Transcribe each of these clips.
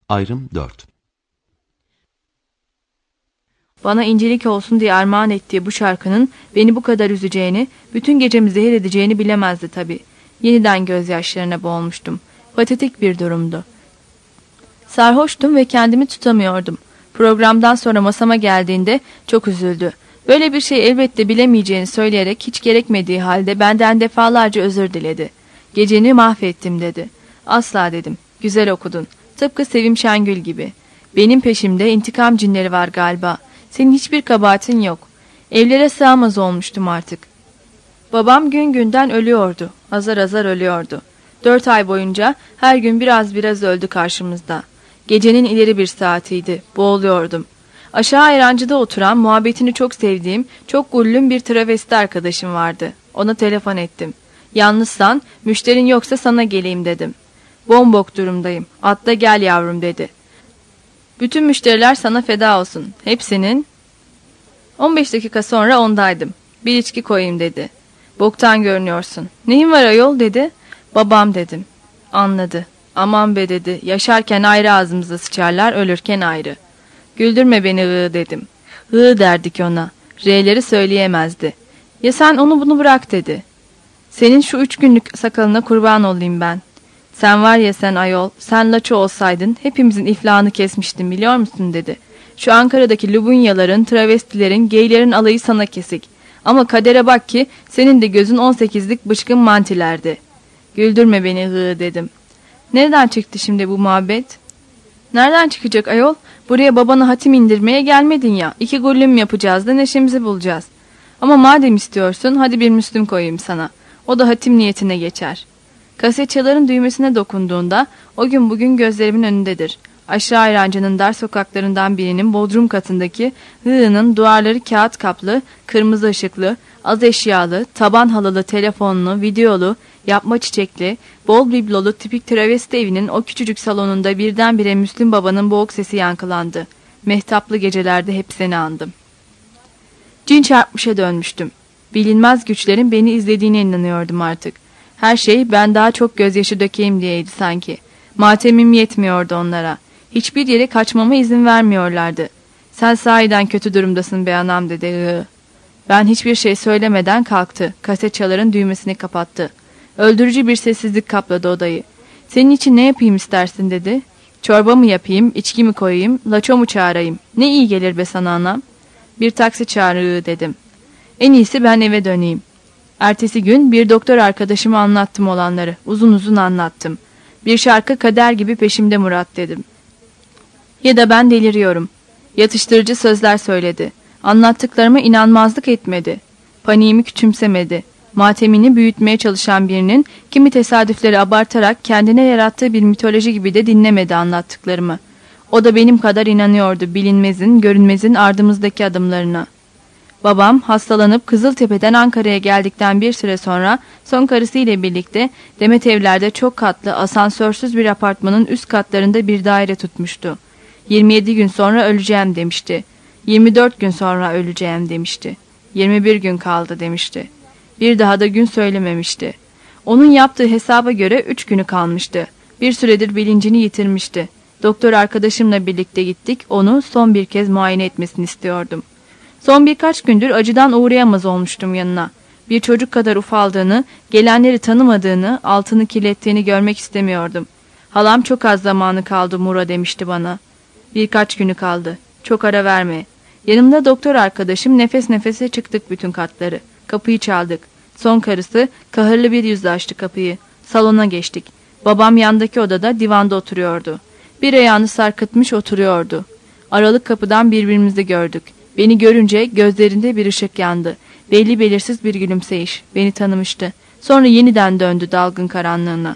Ayrım 4. Bana incelik olsun diye armağan ettiği bu şarkının beni bu kadar üzeceğini, bütün gecemi zehir edeceğini bilemezdi tabii. Yeniden gözyaşlarına boğulmuştum. Patetik bir durumdu. Sarhoştum ve kendimi tutamıyordum. Programdan sonra masama geldiğinde çok üzüldü. Böyle bir şey elbette bilemeyeceğini söyleyerek hiç gerekmediği halde benden defalarca özür diledi. Geceni mahvettim dedi. Asla dedim. Güzel okudun. Tıpkı Sevim Şengül gibi. Benim peşimde intikam cinleri var galiba. Senin hiçbir kabahatin yok. Evlere sığamaz olmuştum artık. Babam gün günden ölüyordu. Azar azar ölüyordu. 4 ay boyunca her gün biraz öldü karşımızda. Gecenin ileri bir saatiydi. Boğuluyordum. Aşağı Ayrancı'da oturan, muhabbetini çok sevdiğim, çok gullüm bir travesti arkadaşım vardı. Ona telefon ettim. Yalnızsan, müşterin yoksa sana geleyim dedim. Bombok durumdayım. Atla gel yavrum dedi. Bütün müşteriler sana feda olsun. Hepsinin... 15 dakika sonra ondaydım. Bir içki koyayım dedi. Boktan görünüyorsun. Neyin var ayol dedi. Babam dedim. Anladı. Aman be dedi. Yaşarken ayrı ağzımıza sıçarlar, ölürken ayrı. Güldürme beni dedim. Derdik ona. R'leri söyleyemezdi. Ya sen onu bunu bırak dedi. Senin şu 3 günlük sakalına kurban olayım ben. Sen var ya sen ayol, sen laço olsaydın hepimizin iflahını kesmiştin biliyor musun dedi. Şu Ankara'daki Lubunyaların, travestilerin, geylerin alayı sana kesik. Ama kadere bak ki senin de gözün 18'lik bıçkın mantilerde. Güldürme beni dedim. Nereden çıktı şimdi bu muhabbet? Nereden çıkacak ayol? Buraya babana hatim indirmeye gelmedin ya. 2 gullüm yapacağız da neşemizi bulacağız. Ama madem istiyorsun hadi bir Müslüm koyayım sana. O da hatim niyetine geçer. Kasetçaların düğmesine dokunduğunda o gün bugün gözlerimin önündedir. Aşağı Ayrancı'nın dar sokaklarından birinin bodrum katındaki hığının duvarları kağıt kaplı, kırmızı ışıklı, az eşyalı, taban halılı, telefonlu, videolu, yapma çiçekli, bol biblolu tipik travesti evinin o küçücük salonunda birdenbire Müslüm Baba'nın boğuk sesi yankılandı. Mehtaplı gecelerde hep seni andım. Cin çarpmışa dönmüştüm. Bilinmez güçlerin beni izlediğine inanıyordum artık. Her şey ben daha çok gözyaşı dökeyim diyeydi sanki. Matemim yetmiyordu onlara. Hiçbir yere kaçmama izin vermiyorlardı. Sen sahiden kötü durumdasın be anam dedi. Ben hiçbir şey söylemeden kalktı. Kasetçaların düğmesini kapattı. Öldürücü bir sessizlik kapladı odayı. Senin için ne yapayım istersin dedi. Çorba mı yapayım, içki mi koyayım, laço mu çağırayım? Ne iyi gelir be sana anam. Bir taksi çağır dedim. En iyisi ben eve döneyim. Ertesi gün bir doktor arkadaşıma anlattım olanları. Uzun uzun anlattım. Bir şarkı kader gibi peşimde Murat dedim. Ya da ben deliriyorum. Yatıştırıcı sözler söyledi. Anlattıklarıma inanmazlık etmedi. Paniğimi küçümsemedi. Matemini büyütmeye çalışan birinin kimi tesadüfleri abartarak kendine yarattığı bir mitoloji gibi de dinlemedi anlattıklarımı. O da benim kadar inanıyordu bilinmezin, görünmezin ardımızdaki adımlarına. Babam hastalanıp Kızıltepe'den Ankara'ya geldikten bir süre sonra son karısıyla birlikte Demetevler'de çok katlı asansörsüz bir apartmanın üst katlarında bir daire tutmuştu. 27 gün sonra öleceğim demişti. 24 gün sonra öleceğim demişti. 21 gün kaldı demişti. Bir daha da gün söylememişti. Onun yaptığı hesaba göre 3 günü kalmıştı. Bir süredir bilincini yitirmişti. Doktor arkadaşımla birlikte gittik. Onu son bir kez muayene etmesini istiyordum. Son birkaç gündür acıdan uğrayamaz olmuştum yanına. Bir çocuk kadar ufaldığını, gelenleri tanımadığını, altını kirlettiğini görmek istemiyordum. Halam çok az zamanı kaldı Mura demişti bana. Birkaç günü kaldı. Çok ara verme. Yanımda doktor arkadaşım nefes nefese çıktık bütün katları. Kapıyı çaldık. Son karısı kahırlı bir yüzle açtı kapıyı. Salona geçtik. Babam yandaki odada divanda oturuyordu. Bir ayağını sarkıtmış oturuyordu. Aralık kapıdan birbirimizi gördük. Beni görünce gözlerinde bir ışık yandı. Belli belirsiz bir gülümseyiş. Beni tanımıştı. Sonra yeniden döndü dalgın karanlığına.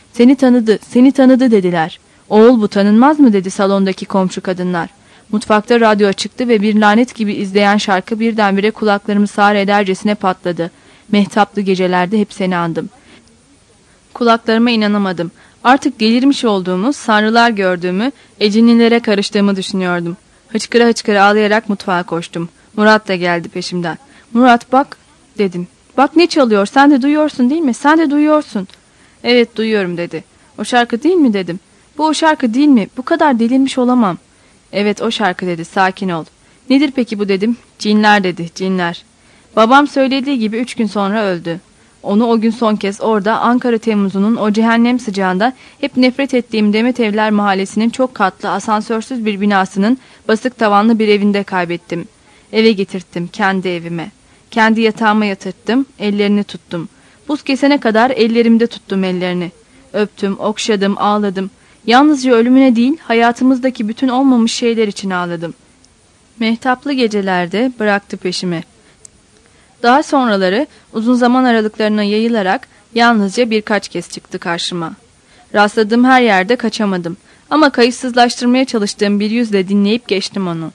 Seni tanıdı dediler. Oğul bu tanınmaz mı dedi salondaki komşu kadınlar. Mutfakta radyo açıktı ve bir lanet gibi izleyen şarkı birdenbire kulaklarımı sağır edercesine patladı. Mehtaplı gecelerde hep seni andım. Kulaklarıma inanamadım. Artık delirmiş olduğumu, sanrılar gördüğümü, ecinlilere karıştığımı düşünüyordum. Hıçkıra hıçkıra ağlayarak mutfağa koştum. Murat da geldi peşimden. Murat bak dedim. Bak ne çalıyor, sen de duyuyorsun değil mi? Sen de duyuyorsun. Evet duyuyorum dedi. O şarkı değil mi dedim. Bu o şarkı değil mi? Bu kadar delirmiş olamam. Evet o şarkı dedi, sakin ol. Nedir peki bu dedim. Cinler dedi, cinler. Babam söylediği gibi 3 gün sonra öldü. Onu o gün son kez orada Ankara Temmuz'unun o cehennem sıcağında hep nefret ettiğim Demetevler Mahallesi'nin çok katlı asansörsüz bir binasının basık tavanlı bir evinde kaybettim. Eve getirttim, kendi evime. Kendi yatağıma yatırttım, ellerini tuttum. Buz kesene kadar ellerimde tuttum ellerini. Öptüm, okşadım, ağladım. Yalnızca ölümüne değil, hayatımızdaki bütün olmamış şeyler için ağladım. Mehtaplı gecelerde bıraktı peşimi. Daha sonraları uzun zaman aralıklarına yayılarak yalnızca birkaç kez çıktı karşıma. Rastladığım her yerde kaçamadım ama kayıtsızlaştırmaya çalıştığım bir yüzle dinleyip geçtim onu.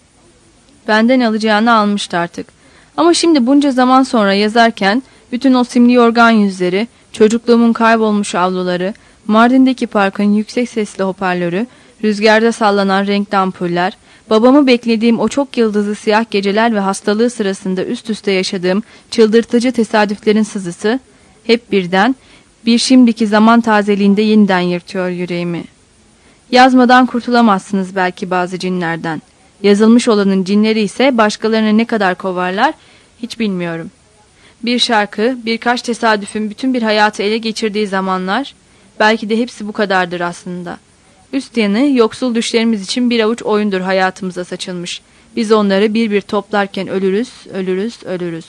Benden alacağını almıştı artık. Ama şimdi bunca zaman sonra yazarken bütün o simli yorgan yüzleri, çocukluğumun kaybolmuş avluları, Mardin'deki parkın yüksek sesli hoparlörü, rüzgarda sallanan renkli ampuller, babamı beklediğim o çok yıldızlı siyah geceler ve hastalığı sırasında üst üste yaşadığım çıldırtıcı tesadüflerin sızısı, hep birden bir şimdiki zaman tazeliğinde yeniden yırtıyor yüreğimi. Yazmadan kurtulamazsınız belki bazı cinlerden. Yazılmış olanın cinleri ise başkalarını ne kadar kovarlar hiç bilmiyorum. Bir şarkı, birkaç tesadüfün bütün bir hayatı ele geçirdiği zamanlar, belki de hepsi bu kadardır aslında. Üst yanı yoksul düşlerimiz için bir avuç oyundur hayatımıza saçılmış. Biz onları bir bir toplarken ölürüz, ölürüz, ölürüz.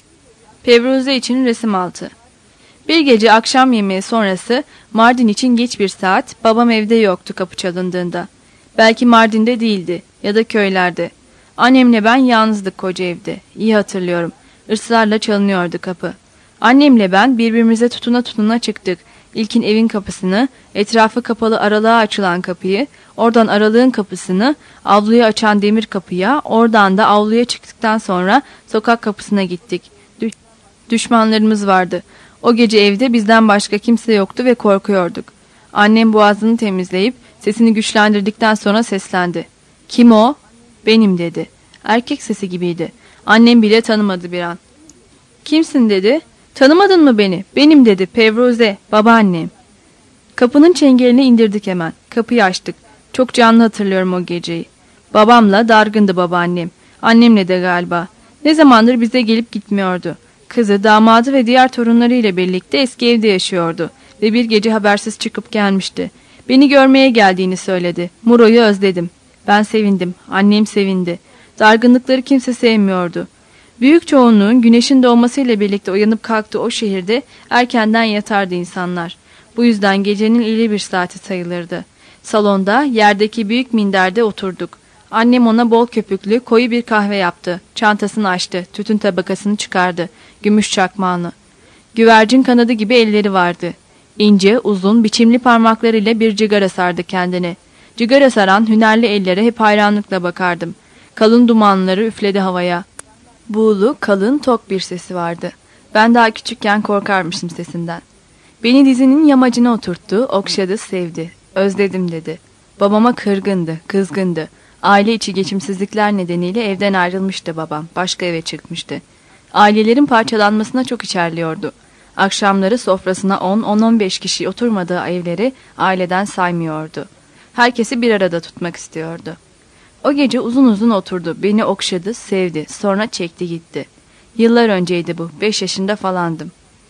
Pevruze için resim altı. Bir gece akşam yemeği sonrası Mardin için geç bir saat, babam evde yoktu kapı çalındığında. Belki Mardin'de değildi ya da köylerde. Annemle ben yalnızdık koca evde. İyi hatırlıyorum. Israrla çalınıyordu kapı. Annemle ben birbirimize tutuna tutuna çıktık. İlkin evin kapısını, etrafı kapalı aralığa açılan kapıyı, oradan aralığın kapısını, avluya açan demir kapıya, oradan da avluya çıktıktan sonra sokak kapısına gittik. Düşmanlarımız vardı. O gece evde bizden başka kimse yoktu ve korkuyorduk. Annem boğazını temizleyip sesini güçlendirdikten sonra seslendi. "Kim o?" "Benim" dedi. Erkek sesi gibiydi. Annem bile tanımadı bir an. "Kimsin?" dedi. "Tanımadın mı beni?" "Benim" dedi. "Pevruze, babaannem." Kapının çengelini indirdik hemen. Kapıyı açtık. Çok canlı hatırlıyorum o geceyi. Babamla dargındı babaannem. Annemle de galiba. Ne zamandır bize gelip gitmiyordu. Kızı, damadı ve diğer torunlarıyla birlikte eski evde yaşıyordu. Ve bir gece habersiz çıkıp gelmişti. Beni görmeye geldiğini söyledi. Muro'yu özledim. Ben sevindim. Annem sevindi. Dargınlıkları kimse sevmiyordu. Büyük çoğunluğun güneşin doğmasıyla birlikte uyanıp kalktığı o şehirde erkenden yatardı insanlar. Bu yüzden gecenin ileri bir saati sayılırdı. Salonda, yerdeki büyük minderde oturduk. Annem ona bol köpüklü, koyu bir kahve yaptı. Çantasını açtı, tütün tabakasını çıkardı. Gümüş çakmağını. Güvercin kanadı gibi elleri vardı. İnce, uzun, biçimli parmaklarıyla bir cigara sardı kendine. Cigara saran hünerli ellere hep hayranlıkla bakardım. Kalın dumanları üfledi havaya. Buğulu, kalın, tok bir sesi vardı. Ben daha küçükken korkarmışım sesinden. Beni dizinin yamacına oturttu, okşadı, sevdi. Özledim dedi. Babama kırgındı, kızgındı. Aile içi geçimsizlikler nedeniyle evden ayrılmıştı babam. Başka eve çıkmıştı. Ailelerin parçalanmasına çok içerliyordu. Akşamları sofrasına 10-15 kişi oturmadığı evleri aileden saymıyordu. Herkesi bir arada tutmak istiyordu. O gece uzun uzun oturdu. Beni okşadı, sevdi. Sonra çekti gitti. Yıllar önceydi bu. 5 yaşında falandım.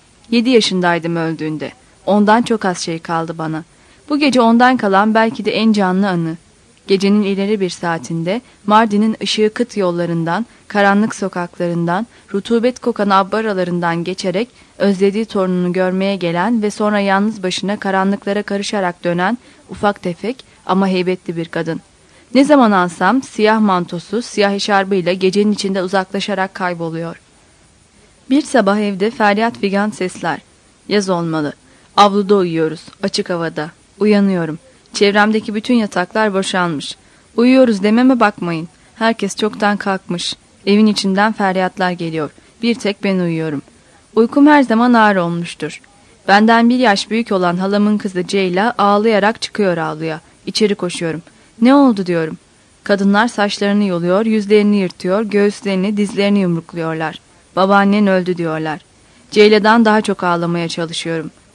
7 yaşındaydım öldüğünde. Ondan çok az şey kaldı bana. Bu gece ondan kalan belki de en canlı anı. Gecenin ileri bir saatinde Mardin'in ışığı kıt yollarından, karanlık sokaklarından, rutubet kokan abbaralarından geçerek özlediği torununu görmeye gelen ve sonra yalnız başına karanlıklara karışarak dönen ufak tefek ama heybetli bir kadın. Ne zaman ansam siyah mantosu, siyah eşarbıyla gecenin içinde uzaklaşarak kayboluyor. Bir sabah evde feryat figan sesler. Yaz olmalı. Avluda uyuyoruz, açık havada. Uyanıyorum. Çevremdeki bütün yataklar boşalmış. Uyuyoruz dememe bakmayın. Herkes çoktan kalkmış. Evin içinden feryatlar geliyor. Bir tek ben uyuyorum. Uykum her zaman ağır olmuştur. Benden 1 yaş büyük olan halamın kızı Ceyla ağlayarak çıkıyor avluya. İçeri koşuyorum. Ne oldu diyorum. Kadınlar saçlarını yoluyor, yüzlerini yırtıyor, göğüslerini, dizlerini yumrukluyorlar. Babaannen öldü diyorlar. Ceyla'dan daha çok ağlamaya çalışıyorum.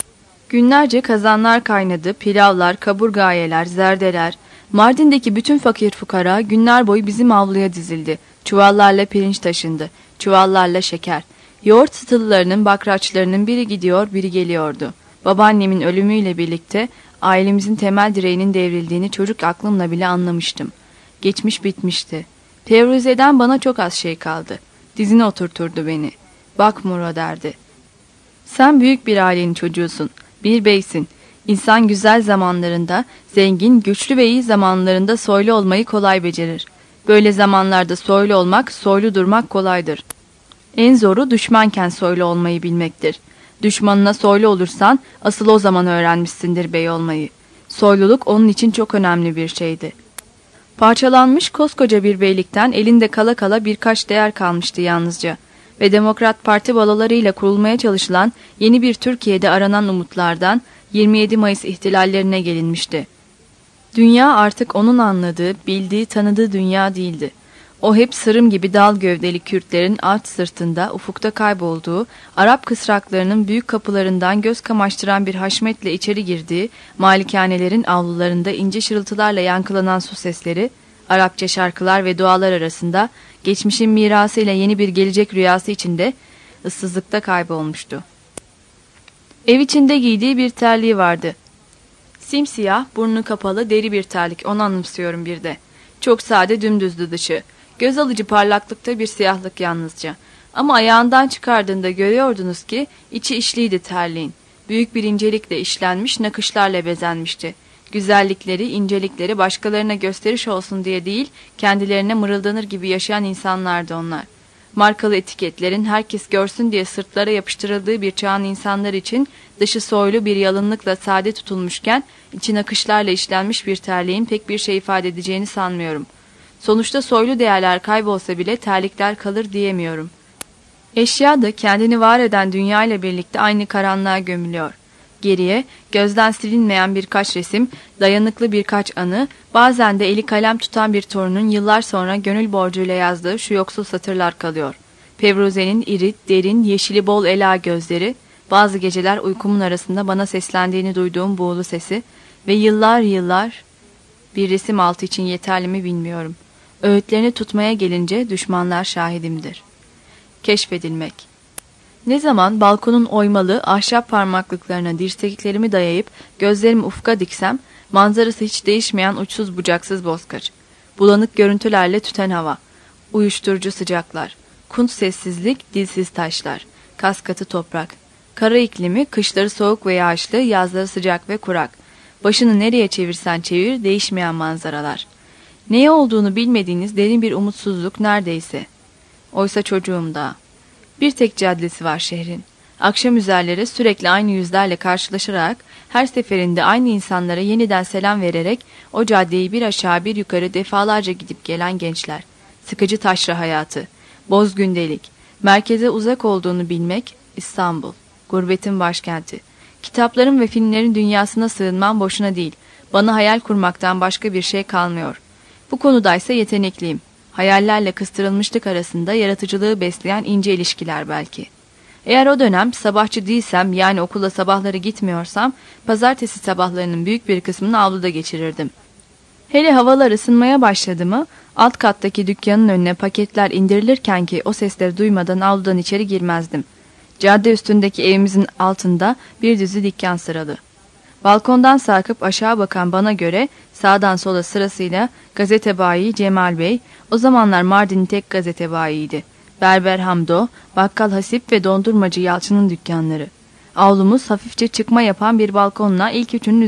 Günlerce kazanlar kaynadı, pilavlar, kaburgayeler, zerdeler. Mardin'deki bütün fakir fukara günler boyu bizim avluya dizildi. Çuvallarla pirinç taşındı, çuvallarla şeker. Yoğurt sıtılılarının, bakraçlarının biri gidiyor, biri geliyordu. Babaannemin ölümüyle birlikte ailemizin temel direğinin devrildiğini çocuk aklımla bile anlamıştım. Geçmiş bitmişti. Fevruze'den bana çok az şey kaldı. Dizine oturturdu beni. Bak Muro derdi. Sen büyük bir ailenin çocuğusun. Bir beysin. İnsan güzel zamanlarında, zengin, güçlü ve iyi zamanlarında soylu olmayı kolay becerir. Böyle zamanlarda soylu olmak, soylu durmak kolaydır. En zoru düşmanken soylu olmayı bilmektir. Düşmanına soylu olursan asıl o zaman öğrenmişsindir bey olmayı. Soyluluk onun için çok önemli bir şeydi. Parçalanmış koskoca bir beylikten elinde kala kala birkaç değer kalmıştı yalnızca. Ve Demokrat Parti balolarıyla kurulmaya çalışılan yeni bir Türkiye'de aranan umutlardan 27 Mayıs ihtilallerine gelinmişti. Dünya artık onun anladığı, bildiği, tanıdığı dünya değildi. O hep sırım gibi dal gövdeli Kürtlerin at sırtında ufukta kaybolduğu, Arap kısraklarının büyük kapılarından göz kamaştıran bir haşmetle içeri girdiği, malikanelerin avlularında ince şırıltılarla yankılanan su sesleri, Arapça şarkılar ve dualar arasında, geçmişin mirasıyla yeni bir gelecek rüyası içinde, ıssızlıkta kaybolmuştu. Ev içinde giydiği bir terliği vardı. Simsiyah, burnu kapalı, deri bir terlik, onu anımsıyorum bir de. Çok sade, dümdüzdü dışı. Göz alıcı parlaklıkta bir siyahlık yalnızca. Ama ayağından çıkardığında görüyordunuz ki içi işliydi terliğin. Büyük bir incelikle işlenmiş, nakışlarla bezenmişti. Güzellikleri, incelikleri başkalarına gösteriş olsun diye değil, kendilerine mırıldanır gibi yaşayan insanlardı onlar. Markalı etiketlerin herkes görsün diye sırtlara yapıştırıldığı bir çağın insanlar için dışı soylu bir yalınlıkla sade tutulmuşken, içi nakışlarla işlenmiş bir terliğin pek bir şey ifade edeceğini sanmıyorum. Sonuçta soylu değerler kaybolsa bile terlikler kalır diyemiyorum. Eşya da kendini var eden dünya ile birlikte aynı karanlığa gömülüyor. Geriye, gözden silinmeyen birkaç resim, dayanıklı birkaç anı, bazen de eli kalem tutan bir torunun yıllar sonra gönül borcuyla yazdığı şu yoksul satırlar kalıyor. Fevruze'nin iri, derin, yeşili bol ela gözleri, bazı geceler uykumun arasında bana seslendiğini duyduğum buğulu sesi ve yıllar bir resim altı için yeterli mi bilmiyorum. Öğütlerini tutmaya gelince düşmanlar şahidimdir. Keşfedilmek. Ne zaman balkonun oymalı ahşap parmaklıklarına dirseklerimi dayayıp gözlerimi ufka diksem, manzarası hiç değişmeyen uçsuz bucaksız bozkır. Bulanık görüntülerle tüten hava, uyuşturucu sıcaklar, kunt sessizlik, dilsiz taşlar, kaskatı toprak. Kara iklimi, kışları soğuk ve yağışlı, yazları sıcak ve kurak. Başını nereye çevirsen çevir, değişmeyen manzaralar. Neye olduğunu bilmediğiniz derin bir umutsuzluk neredeyse. Oysa çocuğum da. Bir tek caddesi var şehrin. Akşam üzerleri sürekli aynı yüzlerle karşılaşarak, her seferinde aynı insanlara yeniden selam vererek o caddeyi bir aşağı bir yukarı defalarca gidip gelen gençler. Sıkıcı taşra hayatı, boz gündelik, merkeze uzak olduğunu bilmek, İstanbul, gurbetin başkenti. Kitapların ve filmlerin dünyasına sığınmam boşuna değil, bana hayal kurmaktan başka bir şey kalmıyor. Bu konudaysa yetenekliyim. Hayallerle kıstırılmışlık arasında yaratıcılığı besleyen ince ilişkiler belki. Eğer o dönem sabahçı değilsem, yani okula sabahları gitmiyorsam, pazartesi sabahlarının büyük bir kısmını avluda geçirirdim. Hele havalar ısınmaya başladı mı, alt kattaki dükkanın önüne paketler indirilirken ki o sesleri duymadan avludan içeri girmezdim. Cadde üstündeki evimizin altında bir dizi dükkan sıralı. Balkondan sarkıp aşağı bakan bana göre sağdan sola sırasıyla gazete bayi Cemal Bey, o zamanlar Mardin'in tek gazete bayiydi. Berber Hamdo, bakkal Hasip ve dondurmacı Yalçın'ın dükkanları. Avlumuz hafifçe çıkma yapan bir balkonla ilk üçünün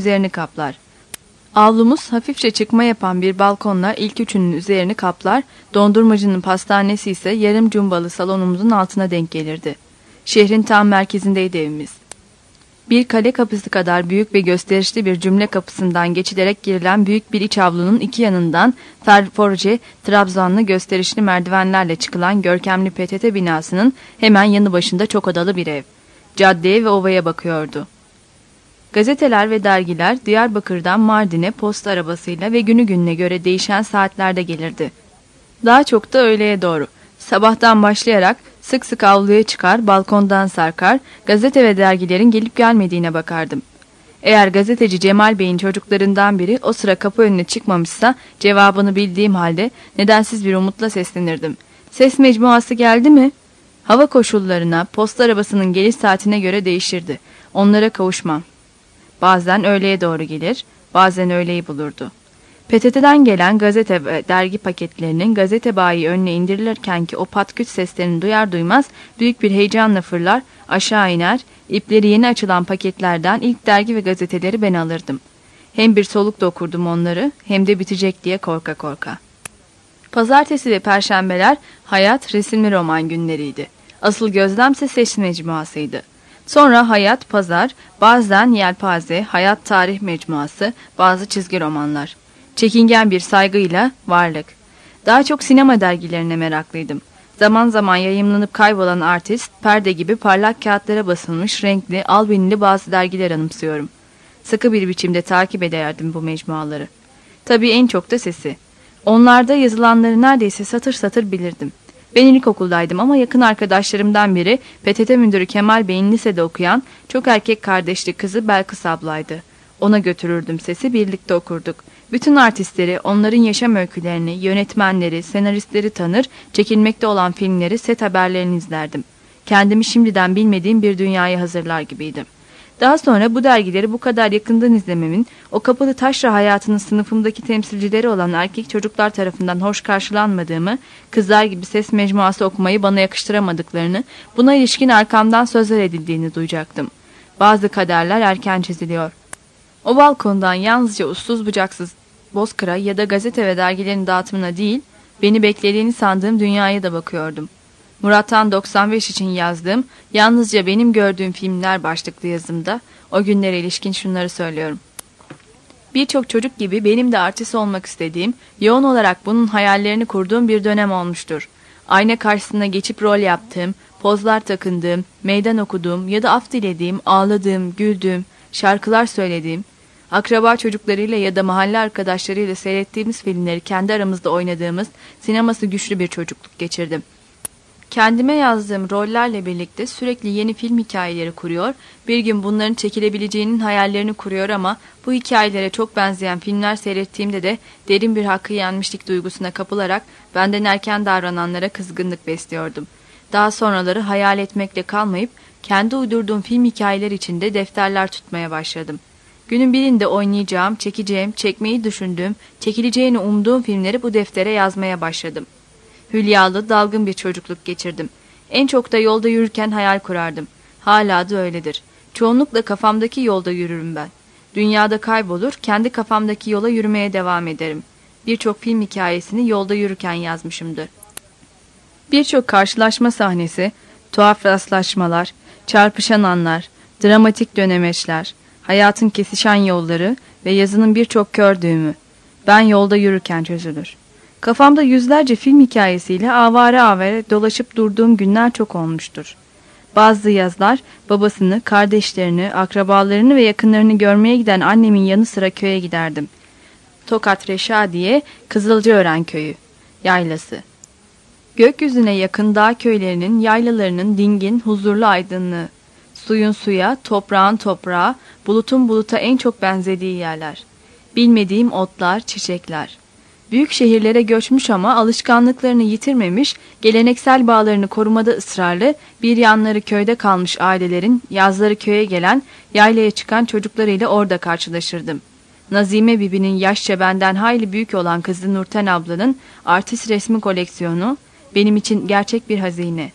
üzerini kaplar, dondurmacının pastanesi ise yarım cumbalı salonumuzun altına denk gelirdi. Şehrin tam merkezindeydi evimiz. Bir kale kapısı kadar büyük ve gösterişli bir cümle kapısından geçilerek girilen büyük bir iç avlunun iki yanından Ferforce, Trabzonlu gösterişli merdivenlerle çıkılan görkemli PTT binasının hemen yanı başında çok odalı bir ev. Caddeye ve ovaya bakıyordu. Gazeteler ve dergiler Diyarbakır'dan Mardin'e posta arabasıyla ve günü gününe göre değişen saatlerde gelirdi. Daha çok da öğleye doğru. Sabahtan başlayarak sık sık avluya çıkar, balkondan sarkar, gazete ve dergilerin gelip gelmediğine bakardım. Eğer gazeteci Cemal Bey'in çocuklarından biri o sıra kapı önüne çıkmamışsa cevabını bildiğim halde nedensiz bir umutla seslenirdim. Ses mecmuası geldi mi? Hava koşullarına, posta arabasının geliş saatine göre değişirdi. Onlara kavuşmam. Bazen öğleye doğru gelir, bazen öğleyi bulurdu. PTT'den gelen gazete ve dergi paketlerinin gazete bayi önüne indirilirken ki o patküt seslerini duyar duymaz büyük bir heyecanla fırlar, aşağı iner, ipleri yeni açılan paketlerden ilk dergi ve gazeteleri ben alırdım. Hem bir solukla okurdum onları hem de bitecek diye korka korka. Pazartesi ve perşembeler hayat resimli roman günleriydi. Asıl gözlemse ses mecmuasıydı. Sonra hayat, pazar, bazen yelpaze, hayat tarih mecmuası, bazı çizgi romanlar. Çekingen bir saygıyla varlık. Daha çok sinema dergilerine meraklıydım. Zaman zaman yayımlanıp kaybolan artist, perde gibi parlak kağıtlara basılmış renkli, albinli bazı dergiler anımsıyorum. Sıkı bir biçimde takip ederdim bu mecmuaları. Tabii en çok da sesi. Onlarda yazılanları neredeyse satır satır bilirdim. Ben ilkokuldaydım ama yakın arkadaşlarımdan biri PTT müdürü Kemal Bey'in lisede okuyan çok erkek kardeşli kızı Belkıs ablaydı. Ona götürürdüm sesi, birlikte okurduk. Bütün artistleri, onların yaşam öykülerini, yönetmenleri, senaristleri tanır, çekilmekte olan filmleri, set haberlerini izlerdim. Kendimi şimdiden bilmediğim bir dünyaya hazırlar gibiydim. Daha sonra bu dergileri bu kadar yakından izlememin, o kapalı taşra hayatının sınıfımdaki temsilcileri olan erkek çocuklar tarafından hoş karşılanmadığımı, kızlar gibi ses mecmuası okumayı bana yakıştıramadıklarını, buna ilişkin arkamdan sözler edildiğini duyacaktım. Bazı kaderler erken çiziliyor. O balkondan yalnızca ussuz bucaksız bozkıra ya da gazete ve dergilerin dağıtımına değil, beni beklediğini sandığım dünyaya da bakıyordum. Murat'tan 95 için yazdığım, yalnızca benim gördüğüm filmler başlıklı yazımda o günlere ilişkin şunları söylüyorum. Birçok çocuk gibi benim de artist olmak istediğim, yoğun olarak bunun hayallerini kurduğum bir dönem olmuştur. Ayna karşısına geçip rol yaptığım, pozlar takındığım, meydan okuduğum ya da af dilediğim, ağladığım, güldüğüm, şarkılar söylediğim, akraba çocuklarıyla ya da mahalle arkadaşlarıyla seyrettiğimiz filmleri kendi aramızda oynadığımız, sineması güçlü bir çocukluk geçirdim. Kendime yazdığım rollerle birlikte sürekli yeni film hikayeleri kuruyor, bir gün bunların çekilebileceğinin hayallerini kuruyor ama bu hikayelere çok benzeyen filmler seyrettiğimde de derin bir hakkı yenmişlik duygusuna kapılarak benden erken davrananlara kızgınlık besliyordum. Daha sonraları hayal etmekle kalmayıp kendi uydurduğum film hikayeler içinde defterler tutmaya başladım. Günün birinde oynayacağım, çekeceğim, çekmeyi düşündüğüm, çekileceğini umduğum filmleri bu deftere yazmaya başladım. Hülyalı, dalgın bir çocukluk geçirdim. En çok da yolda yürürken hayal kurardım. Hala da öyledir. Çoğunlukla kafamdaki yolda yürürüm ben. Dünyada kaybolur, kendi kafamdaki yola yürümeye devam ederim. Birçok film hikayesini yolda yürürken yazmışımdır. Birçok karşılaşma sahnesi, tuhaf rastlaşmalar, çarpışan anlar, dramatik dönemeçler, hayatın kesişen yolları ve yazının birçok kör düğümü. Ben yolda yürürken çözülür. Kafamda yüzlerce film hikayesiyle avare avare dolaşıp durduğum günler çok olmuştur. Bazı yazlar babasını, kardeşlerini, akrabalarını ve yakınlarını görmeye giden annemin yanı sıra köye giderdim. Tokat Reşadiye, Kızılcaören köyü, yaylası. Gökyüzüne yakın dağ köylerinin, yaylalarının dingin, huzurlu aydınlığı. Suyun suya, toprağın toprağa, bulutun buluta en çok benzediği yerler. Bilmediğim otlar, çiçekler. Büyük şehirlere göçmüş ama alışkanlıklarını yitirmemiş, geleneksel bağlarını korumada ısrarlı, bir yanları köyde kalmış ailelerin yazları köye gelen, yaylaya çıkan çocuklarıyla orada karşılaşırdım. Nazime Bibi'nin yaşça benden hayli büyük olan kızı Nurten ablanın artist resmi koleksiyonu benim için gerçek bir hazine.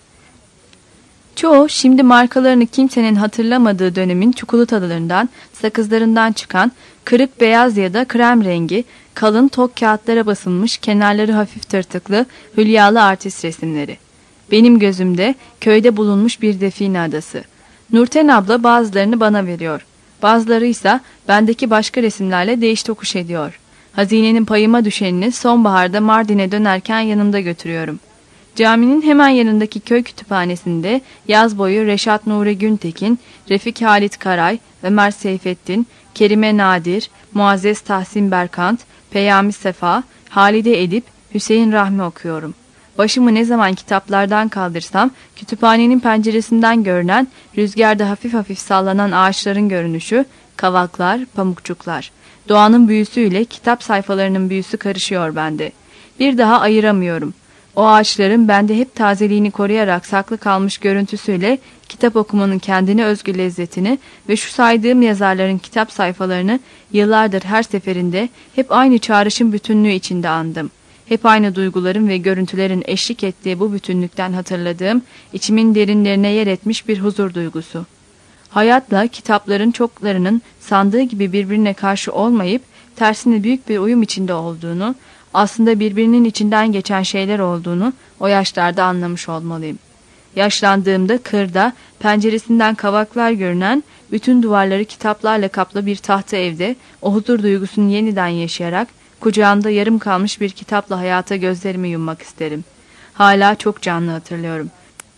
Çoğu şimdi markalarını kimsenin hatırlamadığı dönemin çikolatalarından, sakızlarından çıkan kırık beyaz ya da krem rengi, kalın tok kağıtlara basılmış, kenarları hafif tırtıklı, hülyalı artist resimleri. Benim gözümde köyde bulunmuş bir define adası. Nurten abla bazılarını bana veriyor. Bazıları ise bendeki başka resimlerle değiş tokuş ediyor. Hazinenin payıma düşenini sonbaharda Mardin'e dönerken yanımda götürüyorum. Caminin hemen yanındaki köy kütüphanesinde yaz boyu Reşat Nuri Güntekin, Refik Halit Karay, Ömer Seyfettin, Kerime Nadir, Muazzez Tahsin Berkant, Peyami Sefa, Halide Edip, Hüseyin Rahmi okuyorum. Başımı ne zaman kitaplardan kaldırsam, kütüphanenin penceresinden görünen, rüzgarda hafif hafif sallanan ağaçların görünüşü, Kavaklar, pamukçuklar. Doğanın büyüsüyle kitap sayfalarının büyüsü karışıyor bende. Bir daha ayıramıyorum. O ağaçların bende hep tazeliğini koruyarak saklı kalmış görüntüsüyle kitap okumanın kendine özgü lezzetini ve şu saydığım yazarların kitap sayfalarını yıllardır her seferinde hep aynı çağrışım bütünlüğü içinde andım. Hep aynı duyguların ve görüntülerin eşlik ettiği bu bütünlükten hatırladığım, içimin derinlerine yer etmiş bir huzur duygusu. Hayatla kitapların çoklarının sandığı gibi birbirine karşı olmayıp, tersine büyük bir uyum içinde olduğunu, aslında birbirinin içinden geçen şeyler olduğunu o yaşlarda anlamış olmalıyım. Yaşlandığımda kırda, penceresinden kavaklar görünen, bütün duvarları kitaplarla kaplı bir tahta evde, o huzur duygusunu yeniden yaşayarak, kucağımda yarım kalmış bir kitapla hayata gözlerimi yummak isterim. Hala çok canlı hatırlıyorum.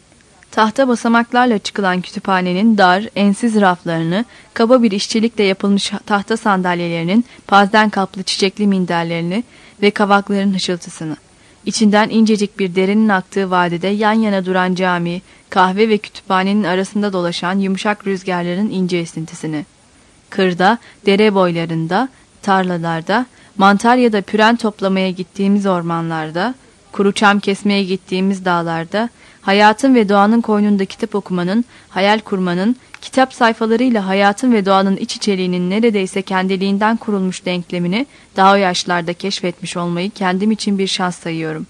Tahta basamaklarla çıkılan kütüphanenin dar, ensiz raflarını, kaba bir işçilikle yapılmış tahta sandalyelerinin pazden kaplı çiçekli minderlerini ve kavakların hışıltısını. İçinden incecik bir derenin aktığı vadide yan yana duran cami, kahve ve kütüphanenin arasında dolaşan yumuşak rüzgarların ince esintisini. Kırda, dere boylarında, tarlalarda, mantar ya da püren toplamaya gittiğimiz ormanlarda, kuru çam kesmeye gittiğimiz dağlarda, hayatın ve doğanın koynunda kitap okumanın, hayal kurmanın, kitap sayfalarıyla hayatın ve doğanın iç içeriğinin neredeyse kendiliğinden kurulmuş denklemini daha o yaşlarda keşfetmiş olmayı kendim için bir şans sayıyorum.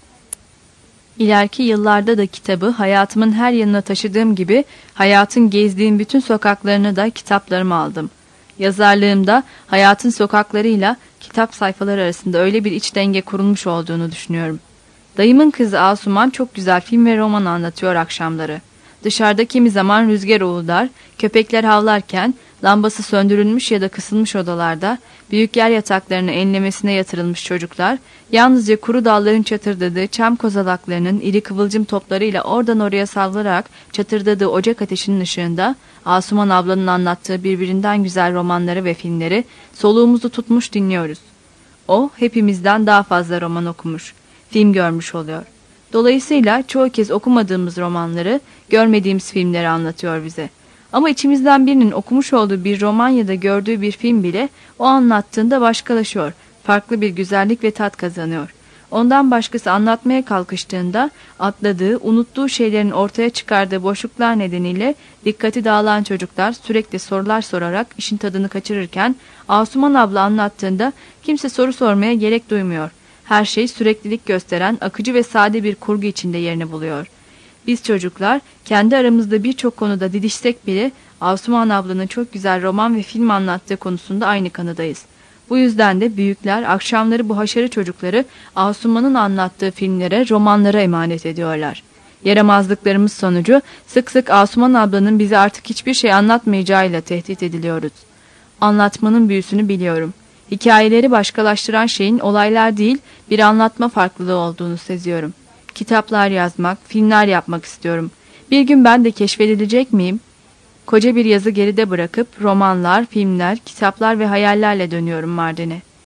İleriki yıllarda da kitabı hayatımın her yanına taşıdığım gibi hayatın gezdiğim bütün sokaklarını da kitaplarıma aldım. Yazarlığımda hayatın sokaklarıyla kitap sayfaları arasında öyle bir iç denge kurulmuş olduğunu düşünüyorum. Dayımın kızı Asuman çok güzel film ve roman anlatıyor akşamları. Dışarıda kimi zaman rüzgar uğuldar, köpekler havlarken, lambası söndürülmüş ya da kısılmış odalarda, büyük yer yataklarını enlemesine yatırılmış çocuklar, yalnızca kuru dalların çatırdadığı çam kozalaklarının iri kıvılcım toplarıyla oradan oraya savrularak çatırdadığı ocak ateşinin ışığında, Asuman ablanın anlattığı birbirinden güzel romanları ve filmleri soluğumuzu tutmuş dinliyoruz. O, hepimizden daha fazla roman okumuş, film görmüş oluyor. Dolayısıyla çoğu kez okumadığımız romanları, görmediğimiz filmleri anlatıyor bize. Ama içimizden birinin okumuş olduğu bir roman ya da gördüğü bir film bile o anlattığında başkalaşıyor, farklı bir güzellik ve tat kazanıyor. Ondan başkası anlatmaya kalkıştığında atladığı, unuttuğu şeylerin ortaya çıkardığı boşluklar nedeniyle dikkati dağılan çocuklar sürekli sorular sorarak işin tadını kaçırırken Asuman abla anlattığında kimse soru sormaya gerek duymuyor. Her şey süreklilik gösteren akıcı ve sade bir kurgu içinde yerini buluyor. Biz çocuklar kendi aramızda birçok konuda didişsek bile Asuman ablanın çok güzel roman ve film anlattığı konusunda aynı kanıdayız. Bu yüzden de büyükler akşamları bu haşarı çocukları Asuman'ın anlattığı filmlere, romanlara emanet ediyorlar. Yaramazlıklarımız sonucu sık sık Asuman ablanın bize artık hiçbir şey anlatmayacağıyla tehdit ediliyoruz. Anlatmanın büyüsünü biliyorum. Hikayeleri başkalaştıran şeyin olaylar değil, bir anlatma farklılığı olduğunu seziyorum. Kitaplar yazmak, filmler yapmak istiyorum. Bir gün ben de keşfedilecek miyim? Koca bir yazı geride bırakıp romanlar, filmler, kitaplar ve hayallerle dönüyorum Mardin'e.